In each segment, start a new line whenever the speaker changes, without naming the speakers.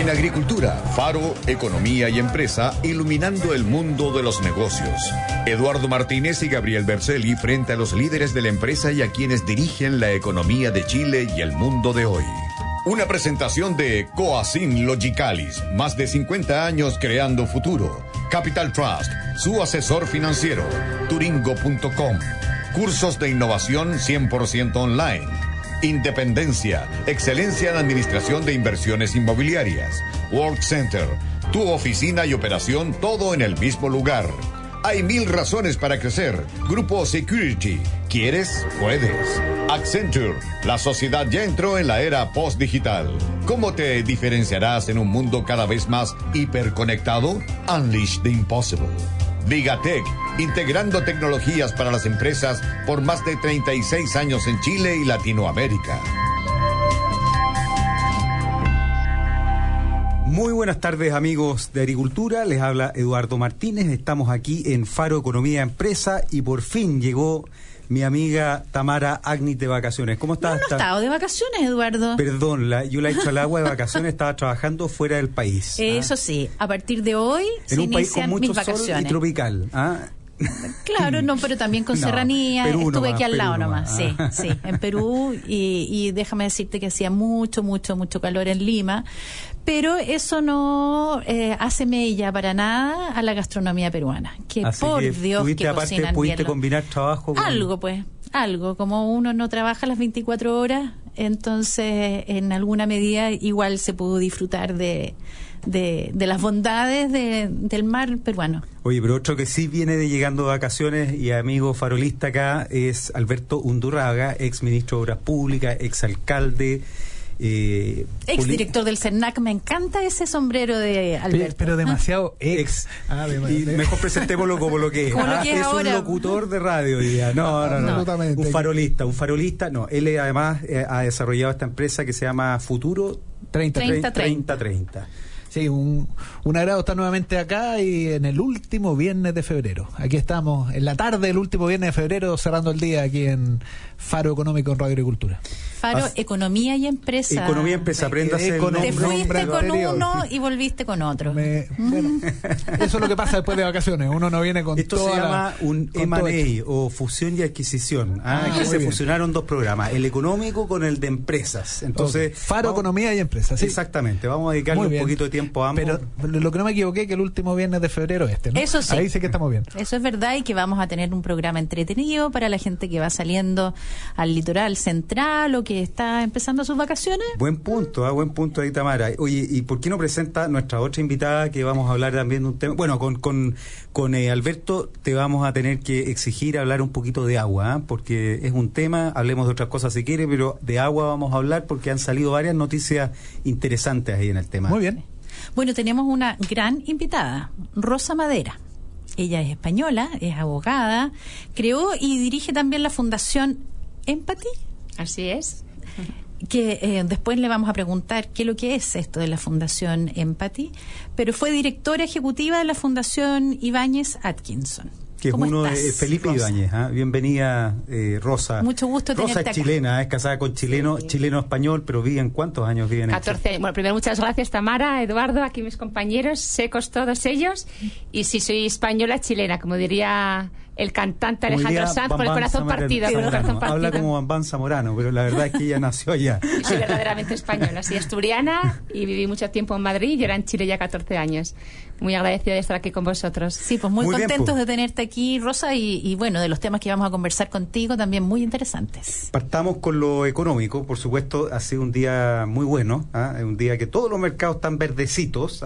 En agricultura, Faro, Economía y Empresa, iluminando el mundo de los negocios. Eduardo Martínez y Gabriel Berzelli frente a los líderes de la empresa y a quienes dirigen la economía de Chile y el mundo de hoy. Una presentación de Coacin Logicalis, más de 50 años creando futuro. Capital Trust, su asesor financiero. Turingo.com. Cursos de innovación 100% online. Independencia, excelencia en administración de inversiones inmobiliarias. World Center, tu oficina y operación, todo en el mismo lugar. Hay 1000 razones para crecer. Grupo Security. ¿Quieres? Puedes. Accenture. La sociedad ya entró en la era post-digital. ¿Cómo te diferenciarás en un mundo cada vez más hiperconectado? Unleash the impossible. Vigatech. Integrando tecnologías para las empresas por más de 36 años en Chile y Latinoamérica.
Muy buenas tardes, amigos de Agricultura, les habla Eduardo Martínez, estamos aquí en Faro Economía Empresa y por fin llegó mi amiga Tamara Agnit de vacaciones. ¿Cómo estás?
No he estado de vacaciones, Eduardo.
Perdón, yo la he hecho al agua de vacaciones, estaba trabajando fuera del país.
Eso sí, a partir de hoy
en
se
un país con
inician
mucho
mis vacaciones.
sol y tropical.
Claro, no, pero también con
No,
serranía.
Perú
Estuve
nomás,
aquí al
Perú
lado
nomás.
nomás. Sí, en Perú. Y déjame decirte que hacía mucho calor en Lima. Pero eso no hace mella para nada a la gastronomía peruana. Que
Así
por
que
Dios,
pudiste,
que
aparte,
cocinan
pudiste
bien.
combinar trabajo con...
Algo. Como uno no trabaja las 24 horas, entonces en alguna medida igual se pudo disfrutar de las bondades del mar peruano.
Oye, pero otro que sí viene de llegando de vacaciones y amigo farolista acá es Alberto Undurraga, ex ministro de Obras Públicas, ex alcalde,
ex director del CERNAC. Me encanta ese sombrero de Alberto.
Pero demasiado ex.
Y mejor presentémoslo como lo que es.
Como lo que es
es
ahora.
Un locutor de radio hoy día. No.
Absolutamente.
Un farolista. No, él además ha desarrollado esta empresa que se llama Futuro 3030.
Sí, un agrado estar nuevamente acá y en el último viernes de febrero. Aquí estamos, en la tarde del último viernes de febrero, cerrando el día aquí en Faro Económico en Radio Agricultura.
Faro, Economía y Empresa.
Economía y Empresa, apréndase el nombre.
Te fuiste con
anterior.
uno y volviste con otro.
Bueno, eso es lo que pasa después de vacaciones. Uno no viene con
Esto
toda
se llama un
con todo
M&A
hecho.
o fusión y adquisición. Aquí
muy
se
bien.
fusionaron dos programas, el económico con el de empresas. Entonces,
Ok. Faro Economía y Empresa. Sí.
Exactamente, vamos a dedicarle
Muy
un
bien.
poquito de tiempo a ambos.
Pero lo que no me equivoqué que el último viernes de febrero ¿no?
Eso sí.
Ahí sí que estamos bien.
Eso es verdad, y que vamos a tener un programa entretenido para la gente que va saliendo al litoral central o que está empezando sus vacaciones.
Buen punto ahí, Tamara. Oye, ¿y por qué no presenta nuestra otra invitada que vamos a hablar también de un tema? Bueno, con Alberto te vamos a tener que exigir hablar un poquito de agua, porque es un tema, hablemos de otras cosas si quiere, pero de agua vamos a hablar porque han salido varias noticias interesantes ahí en el tema.
Muy bien.
Bueno, tenemos una gran invitada, Rosa Madera. Ella es española, es abogada, creó y dirige también la Fundación Empathy.
Así es.
Que después le vamos a preguntar qué es lo que es esto de la Fundación Empathy, pero fue directora ejecutiva de la Fundación Ibáñez Atkinson.
Que es
¿Cómo
uno
estás,
de Felipe
Rosa?
Bienvez. Bienvenida, Rosa.
Mucho gusto
Rosa
tenerte
es
acá.
chilena, es casada con chileno,
Sí.
chileno-español, pero viven, ¿cuántos años viven en
14 años. Bueno, primero muchas gracias, Tamara, Eduardo, aquí mis compañeros, secos todos ellos. Y si soy española, chilena, como diría el cantante
Como
Alejandro
diría
Sanz, con el
Bambán
corazón
Zamorano.
partido. Con el corazón partido.
Habla como Bambán Zamorano, pero la verdad es que ella nació allá.
Yo soy verdaderamente española, soy asturiana y viví mucho tiempo en Madrid y yo era en Chile ya 14 años. Muy agradecida de estar aquí con vosotros.
Sí, pues muy
Muy bien,
contentos
pues.
de tenerte aquí, Rosa, y bueno, de los temas que vamos a conversar contigo también muy interesantes.
Partamos con lo económico, por supuesto, ha sido un día muy bueno, un día que todos los mercados están verdecitos.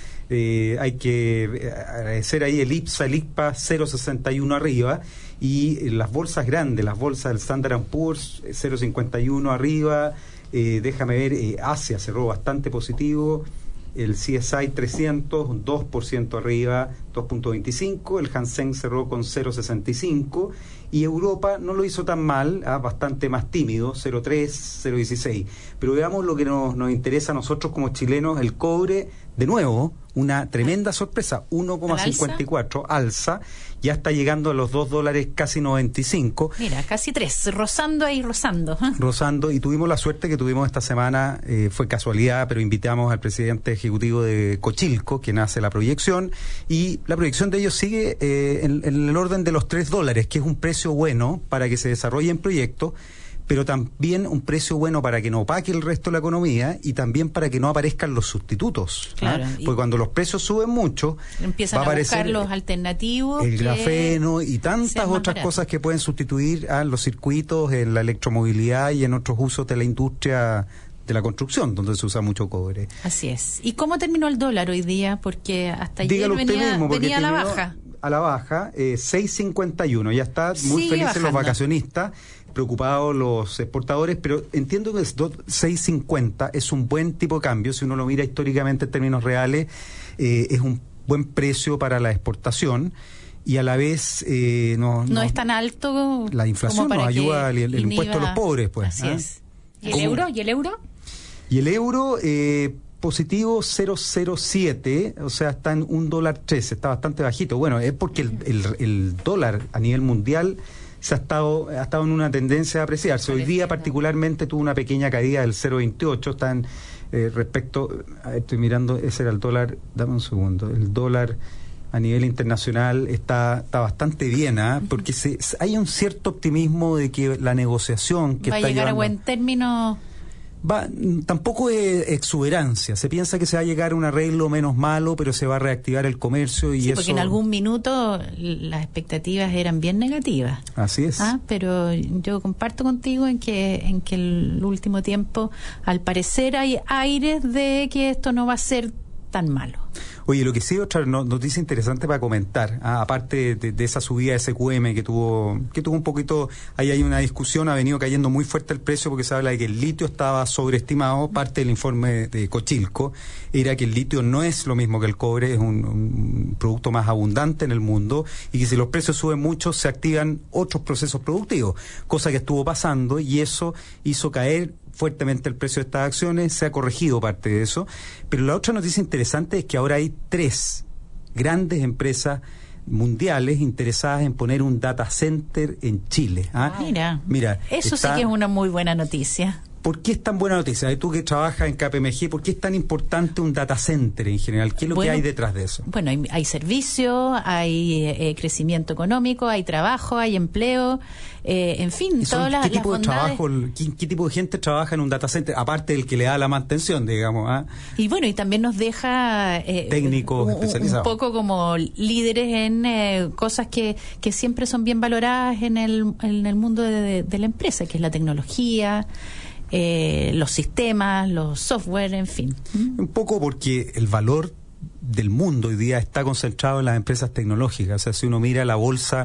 Hay que agradecer ahí el IPSA, el ICPA 0,61 arriba, y las bolsas grandes, las bolsas del Standard & Poor's 0,51 arriba. Déjame ver, Asia cerró bastante positivo, el CSI 300 un 2% arriba, 2.25, el Hansen cerró con 0.65 y Europa no lo hizo tan mal, bastante más tímido, 0.3, 0.16. Pero veamos lo que nos interesa a nosotros como chilenos, el cobre, de nuevo, una tremenda sorpresa, 1,54 alza, ya está llegando a los $2 casi 95.
Mira, casi 3, rozando,
y tuvimos la suerte que tuvimos esta semana, fue casualidad, pero invitamos al presidente ejecutivo de Cochilco, quien hace la proyección, y la proyección de ellos sigue en el orden de los $3, que es un precio bueno para que se desarrollen proyectos, pero también un precio bueno para que no opaque el resto de la economía y también para que no aparezcan los sustitutos.
Claro,
porque cuando los precios suben mucho,
empiezan
va a aparecer
buscar los alternativos,
el grafeno y tantas otras cosas que pueden sustituir a los circuitos en la electromovilidad y en otros usos de la industria de la construcción, donde se usa mucho cobre.
Así es. ¿Y cómo terminó el dólar hoy día? Porque hasta ayer
Dígalo usted mismo,
venía a la baja.
A la baja, 6.51. Ya está muy felices
bajando
los vacacionistas, preocupados los exportadores, pero entiendo que 6.50 es un buen tipo de cambio. Si uno lo mira históricamente en términos reales, es un buen precio para la exportación. Y a la vez no es tan alto. La inflación nos ayuda, el impuesto a los pobres, pues.
Así es.
¿Y el euro?
Y el euro, positivo 0.07, o sea, está en $1.13, está bastante bajito. Bueno, es porque el dólar a nivel mundial ha estado en una tendencia a apreciarse. Hoy día particularmente tuvo una pequeña caída del 0.28, están respecto, estoy mirando, ese era el dólar, dame un segundo, el dólar a nivel internacional está bastante bien, porque hay un cierto optimismo de que la negociación que
va
está
a llegar
llevando,
a buen término.
Tampoco es exuberancia, se piensa que se va a llegar a un arreglo menos malo, pero se va a reactivar el comercio y
sí,
eso...
porque en algún minuto las expectativas eran bien negativas.
Así es.
Pero yo comparto contigo en que el último tiempo, al parecer, hay aires de que esto no va a ser tan malo.
Oye, lo que sí, otra noticia interesante para comentar, aparte de esa subida de SQM que tuvo un poquito, ahí hay una discusión, ha venido cayendo muy fuerte el precio porque se habla de que el litio estaba sobreestimado. Parte del informe de Cochilco era que el litio no es lo mismo que el cobre, es un producto más abundante en el mundo y que si los precios suben mucho se activan otros procesos productivos, cosa que estuvo pasando y eso hizo caer fuertemente el precio de estas acciones. Se ha corregido parte de eso, pero la otra noticia interesante es que ahora hay 3 grandes empresas mundiales interesadas en poner un data center en Chile.
Mira, eso sí que es una muy buena noticia.
¿Por qué es tan buena noticia? Tú que trabajas en KPMG, ¿por qué es tan importante un data center en general? ¿Qué es lo que hay detrás de eso?
Bueno, hay servicio, hay crecimiento económico, hay trabajo, hay empleo, en fin, todas las
¿Qué tipo de
bondades.
trabajo, qué tipo de gente trabaja en un data center, aparte del que le da la mantención, digamos?
Y bueno, y también nos deja
técnicos especializados,
un poco como líderes en cosas que siempre son bien valoradas en el mundo de la empresa, que es la tecnología, los sistemas, los software, en fin.
Un poco porque el valor del mundo hoy día está concentrado en las empresas tecnológicas. O sea, si uno mira la bolsa,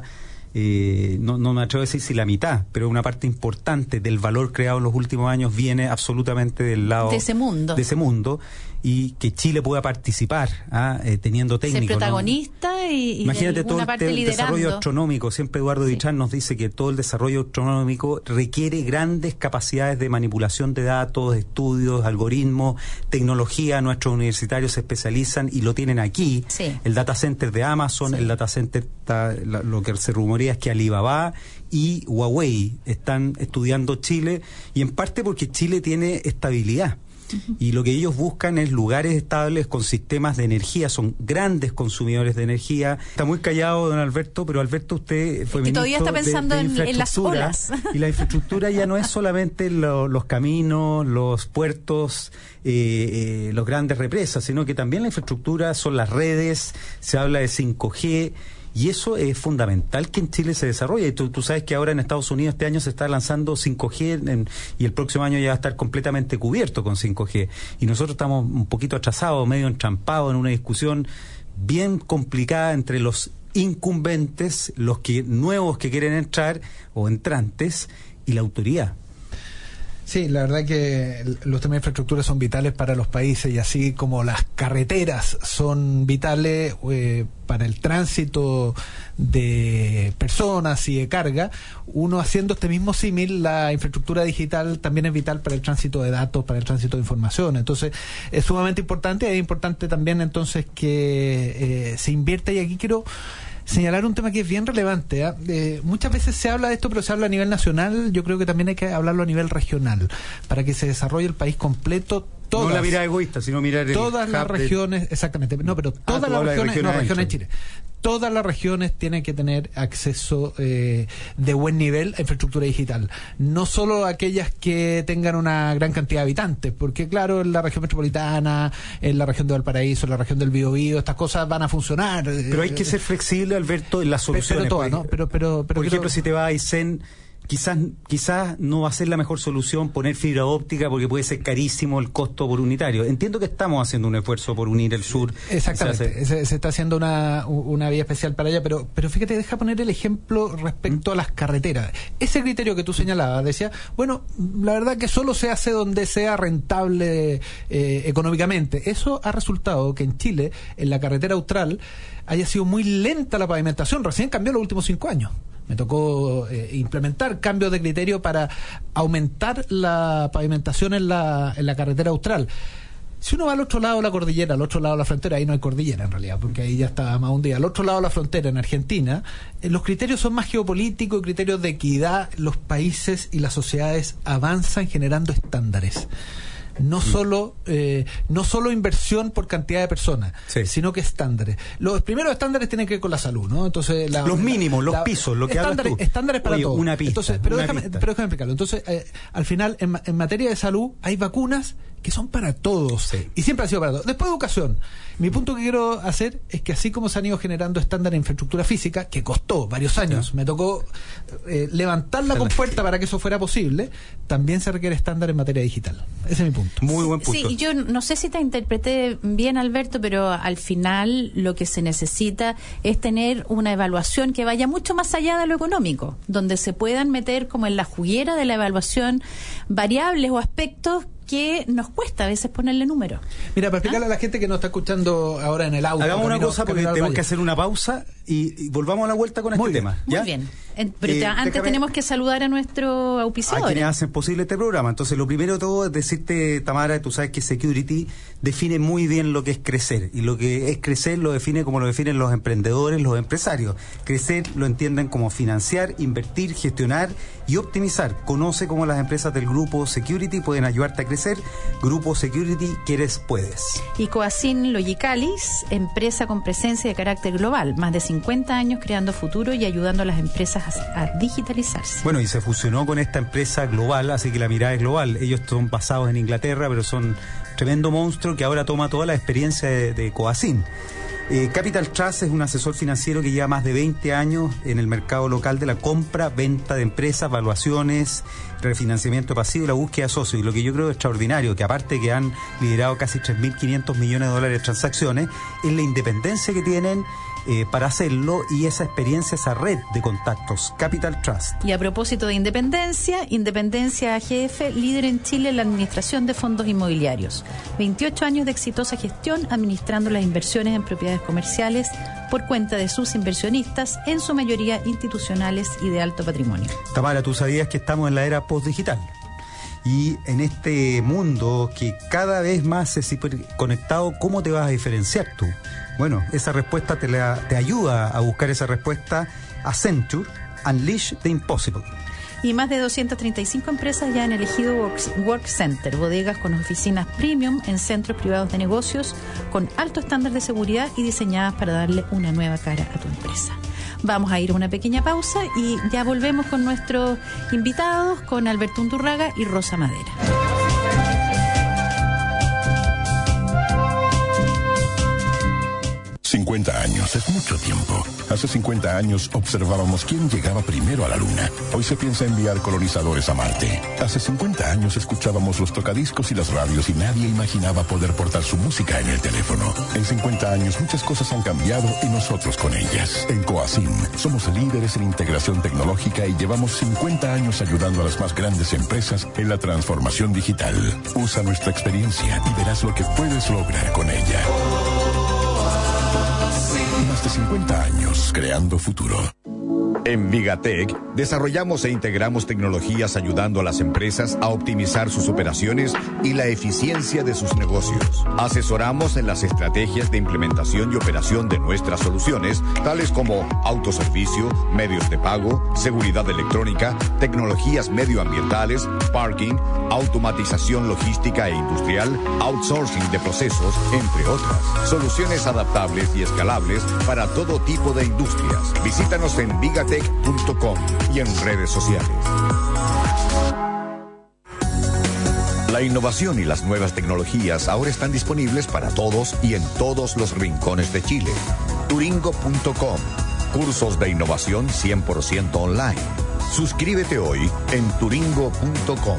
no me atrevo a decir si la mitad, pero una parte importante del valor creado en los últimos años viene absolutamente del lado de ese mundo, y que Chile pueda participar teniendo técnicos.
Ser protagonista y
imagínate todo el desarrollo
liderando.
Astronómico. Siempre Eduardo Dichán nos dice que todo el desarrollo astronómico requiere grandes capacidades de manipulación de datos, estudios, algoritmos, tecnología. Nuestros universitarios se especializan y lo tienen aquí.
Sí.
El data center de Amazon, el data center, lo que se rumorea es que Alibaba y Huawei están estudiando Chile, y en parte porque Chile tiene estabilidad. Y lo que ellos buscan es lugares estables con sistemas de energía, son grandes consumidores de energía. Está muy callado don Alberto, pero Alberto, usted fue ministro
todavía está pensando en las olas.
Y la infraestructura ya no es solamente los caminos, los puertos, los grandes represas, sino que también la infraestructura son las redes, se habla de 5G. Y eso es fundamental que en Chile se desarrolle. Tú sabes que ahora en Estados Unidos este año se está lanzando 5G y el próximo año ya va a estar completamente cubierto con 5G. Y nosotros estamos un poquito atrasados, medio entrampados en una discusión bien complicada entre los incumbentes, los nuevos que quieren entrar o entrantes, y la autoridad.
Sí, la verdad que los temas de infraestructura son vitales para los países, y así como las carreteras son vitales para el tránsito de personas y de carga, uno haciendo este mismo símil, la infraestructura digital también es vital para el tránsito de datos, para el tránsito de información. Entonces es sumamente importante, y es importante también entonces que se invierta, y aquí quiero señalar un tema que es bien relevante. Muchas veces se habla de esto, pero se habla a nivel nacional. Yo creo que también hay que hablarlo a nivel regional, para que se desarrolle el país completo.
No la mirada egoísta, sino mirar
todas las regiones, exactamente. No, pero todas las regiones, no, regiones en Chile. Todas las regiones tienen que tener acceso de buen nivel a infraestructura digital. No solo aquellas que tengan una gran cantidad de habitantes, porque claro, en la región metropolitana, en la región de Valparaíso, en la región del Biobío, estas cosas van a funcionar.
Pero hay que ser flexible, Alberto, en las soluciones.
Pero todas, ¿no? Por
ejemplo, si te vas a Aysén, quizás no va a ser la mejor solución poner fibra óptica, porque puede ser carísimo el costo por unitario. Entiendo que estamos haciendo un esfuerzo por unir el sur.
Exactamente, se está haciendo una vía especial para allá, pero fíjate, deja poner el ejemplo respecto a las carreteras. Ese criterio que tú señalabas, decía, bueno, la verdad que solo se hace donde sea rentable económicamente. Eso ha resultado que en Chile, en la carretera austral, haya sido muy lenta la pavimentación. Recién cambió los últimos 5 años. Me tocó implementar cambios de criterio para aumentar la pavimentación en la carretera austral. Si uno va al otro lado de la cordillera, al otro lado de la frontera, ahí no hay cordillera en realidad, porque ahí ya está más hundida. Al otro lado de la frontera, en Argentina, los criterios son más geopolíticos, criterios de equidad. Los países y las sociedades avanzan generando estándares. No solo inversión por cantidad de personas, sino que estándares. Los primeros estándares tienen que ver con la salud, ¿no? Entonces los mínimos, los pisos, lo que hablas tú. Estándares para todo.
Una pista.
Entonces, pero déjame explicarlo. Entonces, al final, en materia de salud, hay vacunas que son para todos, y siempre han sido para todos. Después, educación. Mi punto que quiero hacer es que así como se han ido generando estándares de infraestructura física, que costó varios años, me tocó levantar la compuerta para que eso fuera posible, también se requiere estándar en materia digital. Ese es mi punto.
Muy buen punto.
Sí, yo no sé si te interpreté bien, Alberto, pero al final lo que se necesita es tener una evaluación que vaya mucho más allá de lo económico, donde se puedan meter como en la juguera de la evaluación variables o aspectos que nos cuesta a veces ponerle número.
Mira, para explicarle a la gente que nos está escuchando ahora en el auto.
Hagamos una cosa, porque tenemos que hacer una pausa y volvamos a la vuelta con este tema.
¿ya? Muy bien. Pero antes tenemos que saludar a nuestro auspiciador.
A quienes hacen posible este programa. Entonces, lo primero de todo es decirte, Tamara, tú sabes que Security define muy bien lo que es crecer. Y lo que es crecer lo define como lo definen los emprendedores, los empresarios. Crecer lo entienden como financiar, invertir, gestionar y optimizar. Conoce cómo las empresas del Grupo Security pueden ayudarte a crecer. Grupo Security, quieres, puedes.
Y Coacin Logicalis, empresa con presencia de carácter global. Más de 50 años creando futuro y ayudando a las empresas a digitalizarse.
Bueno, y se fusionó con esta empresa global, así que la mirada es global. Ellos son basados en Inglaterra, pero son tremendo monstruo que ahora toma toda la experiencia de Coacin. Capital Trust es un asesor financiero que lleva más de 20 años en el mercado local de la compra, venta de empresas, valuaciones, refinanciamiento pasivo y la búsqueda de socios. Y lo que yo creo extraordinario, que aparte que han liderado casi 3.500 millones de dólares de transacciones, es la independencia que tienen para hacerlo, y esa experiencia, esa red de contactos. Capital Trust.
Y a propósito de Independencia AGF, líder en Chile en la administración de fondos inmobiliarios. 28 años de exitosa gestión administrando las inversiones en propiedades comerciales por cuenta de sus inversionistas, en su mayoría institucionales y de alto patrimonio.
Tamara, ¿tú sabías que estamos en la era postdigital? Y en este mundo que cada vez más es hiperconectado, ¿cómo te vas a diferenciar tú? Bueno, esa respuesta te ayuda a buscar esa respuesta. Accenture, Unleash the Impossible.
Y más de 235 empresas ya han elegido Work Center, bodegas con oficinas premium en centros privados de negocios con alto estándar de seguridad y diseñadas para darle una nueva cara a tu empresa. Vamos a ir a una pequeña pausa y ya volvemos con nuestros invitados, con Alberto Undurraga y Rosa Madera.
...50 años es mucho tiempo. Hace 50 años observábamos quién llegaba primero a la Luna. Hoy se piensa enviar colonizadores a Marte. Hace 50 años escuchábamos los tocadiscos y las radios y nadie imaginaba poder portar su música en el teléfono. En 50 años muchas cosas han cambiado y nosotros con ellas. En Coacim somos líderes en integración tecnológica y llevamos 50 años ayudando a las más grandes empresas en la transformación digital. Usa nuestra experiencia y verás lo que puedes lograr con ella. Más de 50 años creando futuro.
En Vigatech desarrollamos e integramos tecnologías ayudando a las empresas a optimizar sus operaciones y la eficiencia de sus negocios. Asesoramos en las estrategias de implementación y operación de nuestras soluciones, tales como autoservicio, medios de pago, seguridad electrónica, tecnologías medioambientales, parking, automatización logística e industrial, outsourcing de procesos, entre otras. Soluciones adaptables y escalables para todo tipo de industrias. Visítanos en vigatech.com y en redes sociales. La innovación y las nuevas tecnologías ahora están disponibles para todos y en todos los rincones de Chile. Turingo.com. Cursos de innovación 100% online. Suscríbete hoy en turingo.com.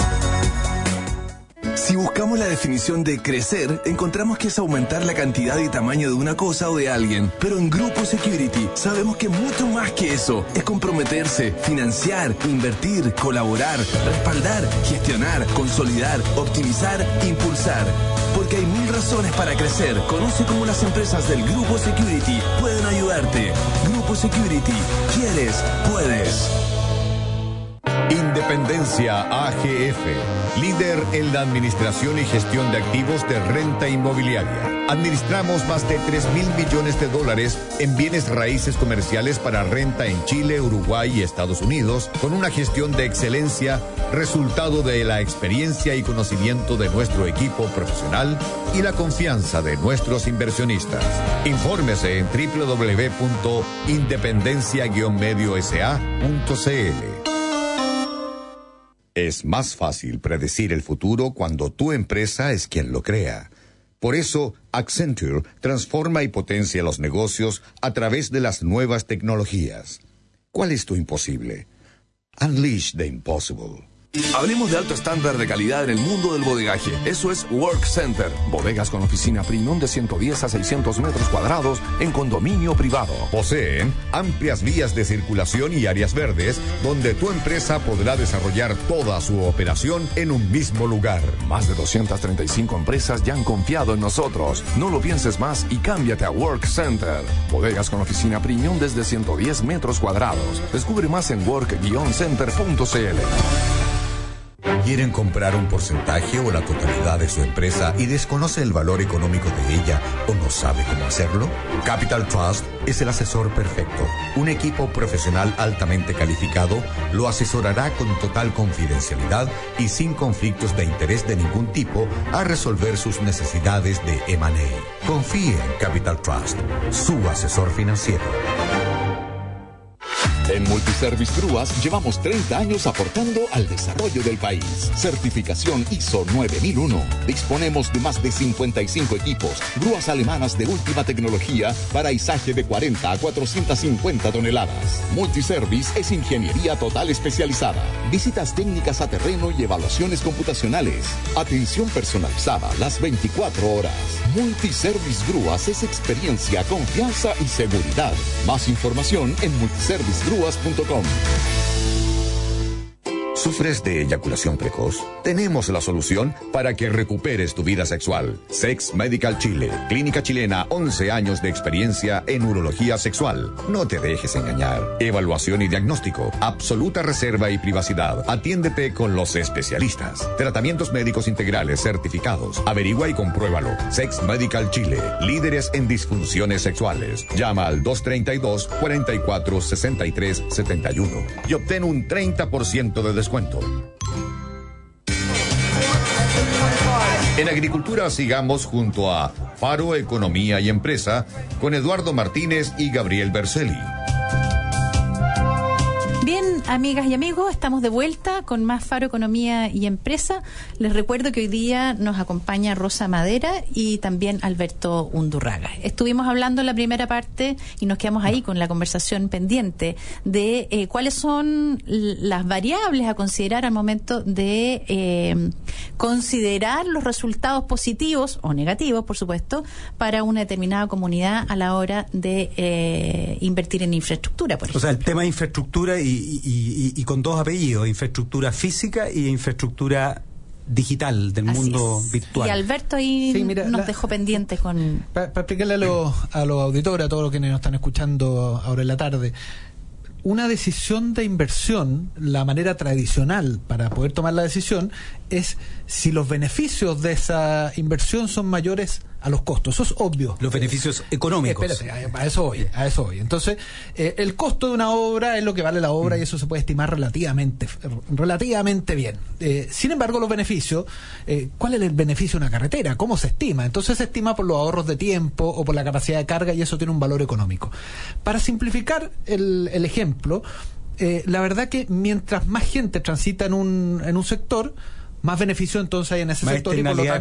Si buscamos la definición de crecer, encontramos que es aumentar la cantidad y tamaño de una cosa o de alguien. Pero en Grupo Security sabemos que mucho más que eso es comprometerse, financiar, invertir, colaborar, respaldar, gestionar, consolidar, optimizar, impulsar. Porque hay 1000 razones para crecer. Conoce cómo las empresas del Grupo Security pueden ayudarte. Grupo Security. ¿Quieres? Puedes.
Independencia AGF, líder en la administración y gestión de activos de renta inmobiliaria. Administramos más de 3.000 millones de dólares en bienes raíces comerciales para renta en Chile, Uruguay y Estados Unidos, con una gestión de excelencia, resultado de la experiencia y conocimiento de nuestro equipo profesional y la confianza de nuestros inversionistas. Infórmese en www.independencia-mediosa.cl. Es más fácil predecir el futuro cuando tu empresa es quien lo crea. Por eso, Accenture transforma y potencia los negocios a través de las nuevas tecnologías. ¿Cuál es tu imposible? Unleash the impossible.
Hablemos de alto estándar de calidad en el mundo del bodegaje. Eso es Work Center. Bodegas con oficina premium de 110 a 600 metros cuadrados en condominio privado.
Poseen amplias vías de circulación y áreas verdes donde tu empresa podrá desarrollar toda su operación en un mismo lugar.
Más de 235 empresas ya han confiado en nosotros. No lo pienses más y cámbiate a Work Center. Bodegas con oficina premium desde 110 metros cuadrados. Descubre más en work-center.cl.
¿Quieren comprar un porcentaje o la totalidad de su empresa y desconoce el valor económico de ella o no sabe cómo hacerlo? Capital Trust es el asesor perfecto. Un equipo profesional altamente calificado lo asesorará con total confidencialidad y sin conflictos de interés de ningún tipo a resolver sus necesidades de M&A. Confíe en Capital Trust, su asesor financiero.
En Multiservice Grúas llevamos 30 años aportando al desarrollo del país. Certificación ISO 9001. Disponemos de más de 55 equipos, grúas alemanas de última tecnología para izaje de 40 a 450 toneladas. Multiservice es ingeniería total especializada. Visitas técnicas a terreno y evaluaciones computacionales. Atención personalizada las 24 horas. Multiservice Grúas es experiencia, confianza y seguridad. Más información en multiservicegrúas.com.
¿Sufres de eyaculación precoz? Tenemos la solución para que recuperes tu vida sexual. Sex Medical Chile, clínica chilena, 11 años de experiencia en urología sexual. No te dejes engañar. Evaluación y diagnóstico, absoluta reserva y privacidad. Atiéndete con los especialistas. Tratamientos médicos integrales certificados. Averigua y compruébalo. Sex Medical Chile, líderes en disfunciones sexuales. Llama al 232-44-63-71 y obtén un 30% de descuento. En agricultura sigamos junto a Faro Economía y Empresa con Eduardo Martínez y Gabriel Berzelli.
Bien, amigas y amigos, estamos de vuelta con más Faro Economía y Empresa. Les recuerdo que hoy día nos acompaña Rosa Madera y también Alberto Undurraga. Estuvimos hablando en la primera parte y nos quedamos ahí con la conversación pendiente de cuáles son las variables a considerar al momento de considerar los resultados positivos o negativos, por supuesto, para una determinada comunidad a la hora de invertir en infraestructura, por ejemplo.
O sea, el tema de infraestructura y con dos apellidos, infraestructura física y infraestructura digital del mundo virtual.
Y Alberto ahí nos dejó pendientes con...
Para explicarle a los auditores, a todos los que nos están escuchando ahora en la tarde, una decisión de inversión, la manera tradicional para poder tomar la decisión es si los beneficios de esa inversión son mayores a los costos. Eso es obvio.
Los beneficios económicos.
Espérate, a eso voy. Entonces, el costo de una obra es lo que vale la obra y eso se puede estimar relativamente bien. Sin embargo, los beneficios, ¿cuál es el beneficio de una carretera? ¿Cómo se estima? Entonces se estima por los ahorros de tiempo o por la capacidad de carga y eso tiene un valor económico. Para simplificar el ejemplo, la verdad que mientras más gente transita en un sector, más beneficio entonces hay en ese sector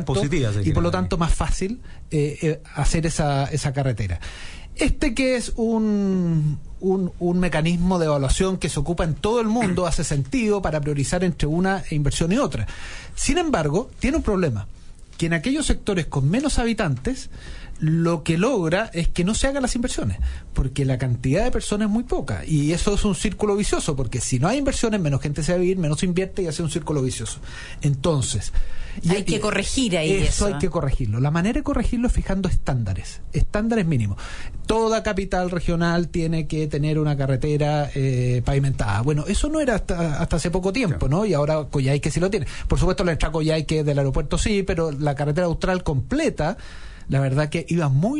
y por lo tanto más fácil hacer esa carretera. Que es un mecanismo de evaluación que se ocupa en todo el mundo, hace sentido para priorizar entre una inversión y otra. Sin embargo, tiene un problema, que en aquellos sectores con menos habitantes lo que logra es que no se hagan las inversiones, porque la cantidad de personas es muy poca y eso es un círculo vicioso, porque si no hay inversiones, menos gente se va a vivir, menos invierte y hace un círculo vicioso. Entonces
hay que corregir ahí eso.
Hay que corregirlo. La manera de corregirlo es fijando estándares mínimos. Toda capital regional tiene que tener una carretera pavimentada. Bueno, eso no era hasta hace poco tiempo, ¿no? Y ahora Coyhaique sí lo tiene. Por supuesto, la entrada Coyhaique del aeropuerto sí, pero la carretera austral completa, la verdad que iba muy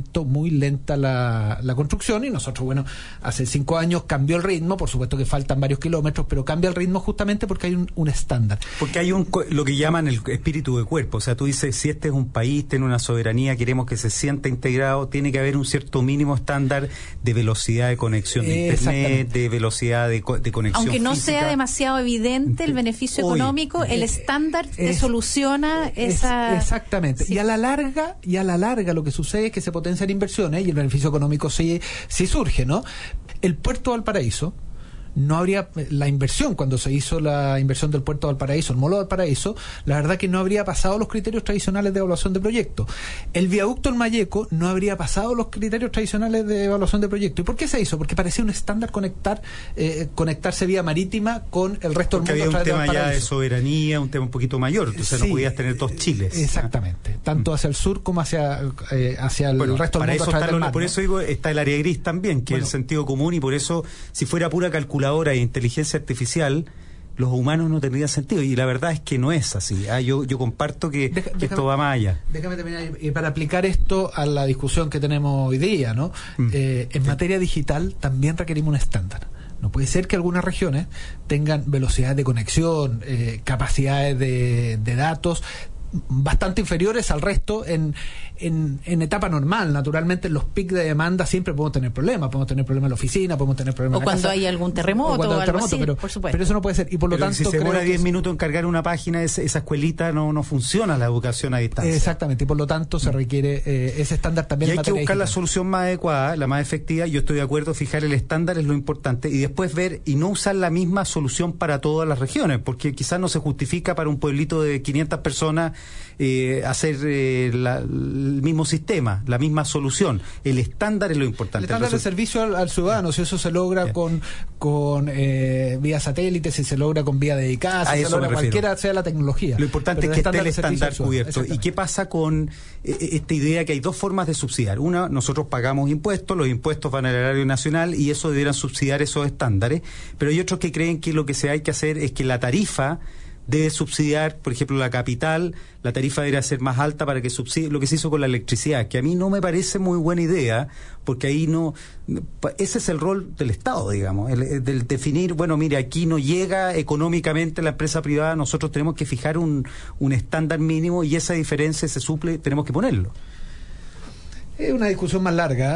lenta la construcción y nosotros, bueno, hace 5 años cambió el ritmo, por supuesto que faltan varios kilómetros, pero cambia el ritmo justamente porque hay un estándar.
Porque hay lo que llaman el espíritu de cuerpo, o sea, tú dices, si este es un país, tiene una soberanía, queremos que se sienta integrado, tiene que haber un cierto mínimo estándar de velocidad de conexión de internet, de velocidad de conexión
aunque no
física.
Sea demasiado evidente el beneficio económico, el estándar te soluciona esa...
Exactamente, sí. Y a la larga lo que sucede es que se potencian inversiones y el beneficio económico sí surge, ¿no? El puerto de Valparaíso, no habría la inversión, cuando se hizo la inversión del puerto de Valparaíso, el molo de Valparaíso, la verdad que no habría pasado los criterios tradicionales de evaluación de proyecto. El viaducto en Malleco no habría pasado los criterios tradicionales de evaluación de proyecto. ¿Y por qué se hizo? Porque parecía un estándar conectarse vía marítima con el resto del mundo.
Porque había un tema ya de soberanía, un tema un poquito mayor, entonces no podías tener dos Chiles.
Exactamente, tanto hacia el sur como hacia el resto del mundo.
Por eso digo, está el área gris también, que es el sentido común, y por eso, si fuera pura calculadora e inteligencia artificial, los humanos no tendrían sentido, y la verdad es que no es así. Yo comparto que esto va más allá.
Déjame terminar, para aplicar esto a la discusión que tenemos hoy día, ¿no? En materia digital también requerimos un estándar. No puede ser que algunas regiones tengan velocidades de conexión, capacidades de datos bastante inferiores al resto en etapa normal. Naturalmente en los picos de demanda siempre podemos tener problemas en la oficina, podemos tener problemas
o cuando hay algún terremoto o algo así,
por supuesto. Pero eso no puede ser, y por lo tanto
si se demora 10 minutos en cargar una página, esa escuelita no funciona la educación a distancia.
Exactamente, y por lo tanto se requiere ese estándar también.
Y hay que buscar
digital.
La solución más adecuada, la más efectiva. Yo estoy de acuerdo, fijar el estándar es lo importante, y después ver y no usar la misma solución para todas las regiones, porque quizás no se justifica para un pueblito de 500 personas hacer el mismo sistema, la misma solución. El estándar es lo importante.
El estándar de servicio al ciudadano, si eso se logra con vía satélite, si se logra con vía dedicada, si se logra cualquiera sea la tecnología.
Lo importante es que esté el estándar cubierto. ¿Y qué pasa con esta idea que hay dos formas de subsidiar? Una, nosotros pagamos impuestos, los impuestos van al erario nacional y eso debieran subsidiar esos estándares, pero hay otros que creen que lo que se hay que hacer es que la tarifa debe subsidiar, por ejemplo, la capital, la tarifa debería ser más alta para que subsidie lo que se hizo con la electricidad, que a mí no me parece muy buena idea, porque ahí ese es el rol del Estado, digamos, del definir, bueno, mire, aquí no llega económicamente la empresa privada, nosotros tenemos que fijar un estándar mínimo y esa diferencia se suple, tenemos que ponerlo.
Es una discusión más larga,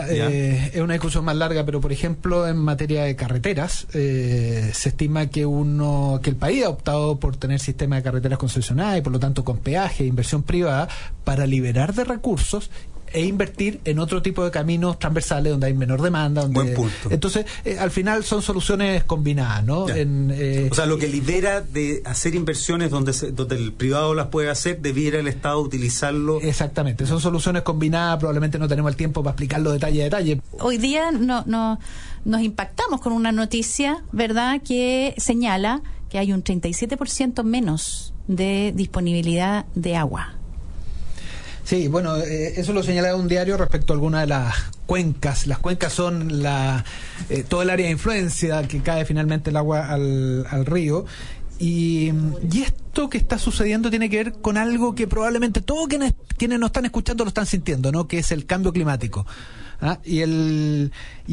pero por ejemplo en materia de carreteras se estima que el país ha optado por tener sistemas de carreteras concesionadas y por lo tanto con peaje e inversión privada para liberar de recursos e invertir en otro tipo de caminos transversales donde hay menor demanda.
Buen punto.
Entonces, al final son soluciones combinadas, ¿no?
O sea, lo que libera de hacer inversiones donde el privado las puede hacer, debiera el Estado utilizarlo.
Exactamente, son soluciones combinadas, probablemente no tenemos el tiempo para explicarlo detalle a detalle.
Hoy día nos impactamos con una noticia, ¿verdad?, que señala que hay un 37% menos de disponibilidad de agua.
Sí, bueno, eso lo señalaba un diario respecto a algunas de las cuencas. Las cuencas son todo el área de influencia que cae finalmente el agua al río. Y esto que está sucediendo tiene que ver con algo que probablemente todos quienes nos están escuchando lo están sintiendo, ¿no? Que es el cambio climático. Y el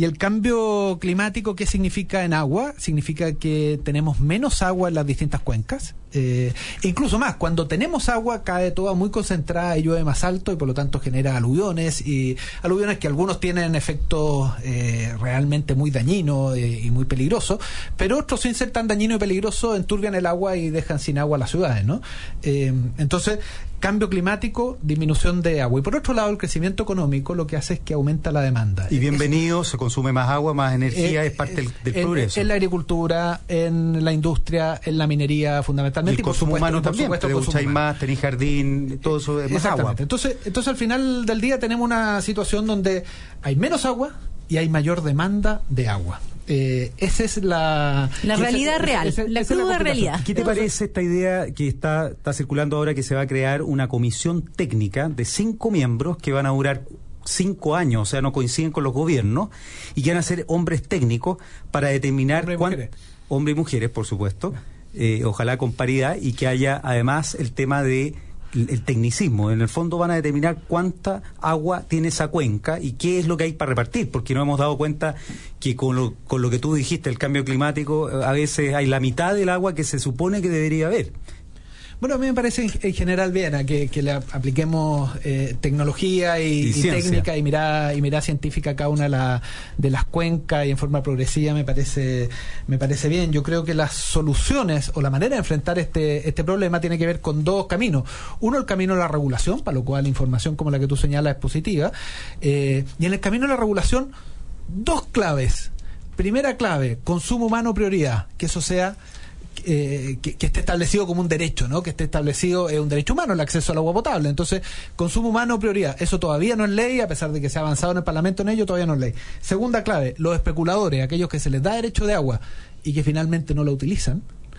cambio climático, ¿qué significa en agua? Significa que tenemos menos agua en las distintas cuencas. Incluso más, cuando tenemos agua cae toda muy concentrada y llueve más alto y por lo tanto genera aluviones, y aluviones que algunos tienen efectos realmente muy dañinos y muy peligrosos, pero otros, sin ser tan dañinos y peligrosos, enturbian el agua y dejan sin agua las ciudades, ¿no? Entonces, cambio climático, disminución de agua. Y por otro lado, el crecimiento económico lo que hace es que aumenta la demanda.
Y bienvenido, se consume más agua, más energía, es parte del progreso.
En la agricultura, en la industria, en la minería, fundamentalmente.
Y el consumo humano también, te ducháis más, tenés jardín, todo eso es más agua.
Entonces al final del día tenemos una situación donde hay menos agua y hay mayor demanda de agua. Esa es la
realidad real, la cruda realidad.
¿Qué te parece esta idea que está circulando ahora, que se va a crear una comisión técnica de 5 miembros que van a durar 5 años, o sea, no coinciden con los gobiernos, y que van a ser hombres técnicos para determinar hombres y mujeres, por supuesto, ojalá con paridad, y que haya además el tema de el tecnicismo. En el fondo van a determinar cuánta agua tiene esa cuenca y qué es lo que hay para repartir, porque no hemos dado cuenta que con lo que tú dijiste, el cambio climático, a veces hay la mitad del agua que se supone que debería haber.
Bueno, a mí me parece en general bien que le apliquemos tecnología y técnica y mirada científica a cada una de las cuencas y en forma progresiva. Me parece bien. Yo creo que las soluciones o la manera de enfrentar este problema tiene que ver con 2 caminos. Uno, el camino de la regulación, para lo cual información como la que tú señalas es positiva. Y en el camino de la regulación, 2 claves. Primera clave, consumo humano prioridad, que eso sea que esté establecido como un derecho, ¿no? Que esté establecido, es un derecho humano el acceso al agua potable. Entonces, consumo humano prioridad. Eso todavía no es ley, a pesar de que se ha avanzado en el Parlamento en ello, todavía no es ley. Segunda clave, los especuladores, aquellos que se les da derecho de agua y que finalmente no lo utilizan,